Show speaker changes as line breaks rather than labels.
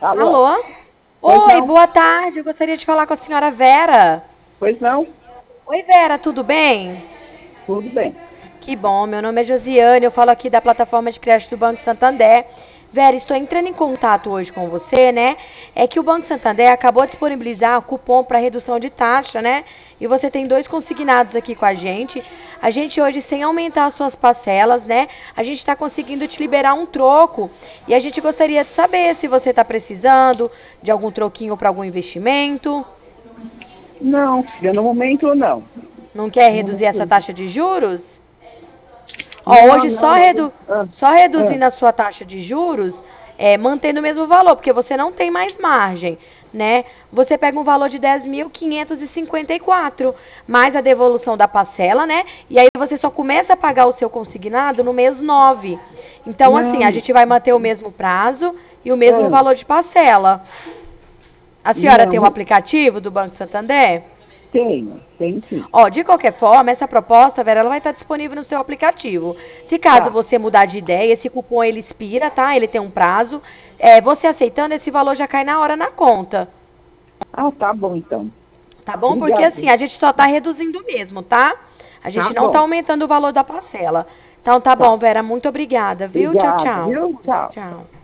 Alô?
Alô?
Pois
Oi,
não?
boa tarde. Eu gostaria de falar com a senhora Vera.
Pois não?
Oi, Vera, tudo bem?
Tudo bem.
Que bom, meu nome é Josiane, eu falo aqui da plataforma de crédito do Banco Santander. Vera, estou entrando em contato hoje com você, né? É que o Banco Santander acabou de disponibilizar cupom para redução de taxa, né? E você tem dois consignados aqui com a gente. A gente hoje, sem aumentar as suas parcelas, né? A gente está conseguindo te liberar um troco. E a gente gostaria de saber se você está precisando de algum troquinho para algum investimento.
Não, filha, no momento não.
Não quer
No
reduzir essa
momento
taxa de juros? Ó,
não.
hoje
Não, não.
só
Ah,
reduzindo a sua taxa de juros, mantendo o mesmo valor, porque você não tem mais margem, né? Você pega um valor de 10.554, mais a devolução da parcela, né? E aí você só começa a pagar o seu consignado no mês 9. Então, assim, a
não.
gente vai manter o mesmo prazo e o mesmo
Ah,
valor de parcela. A senhora tem o
não.
aplicativo do Banco Santander?
Tenho sim.
Ó, de qualquer forma, essa proposta, Vera, ela vai estar disponível no seu aplicativo. Se caso
Tá.
você mudar de ideia, esse cupom ele expira, tá? Ele tem um prazo. Você aceitando, esse valor já cai na hora na conta.
Ah, tá bom então.
Tá bom? Porque assim,
Obrigado.
a gente só tá reduzindo mesmo, tá? A
Tá
gente não tá
bom.
aumentando o valor da parcela. Então tá bom,
Tá.
Vera, muito obrigada, viu? Tchau,
Obrigada,
tchau.
viu? Tchau.
Tchau.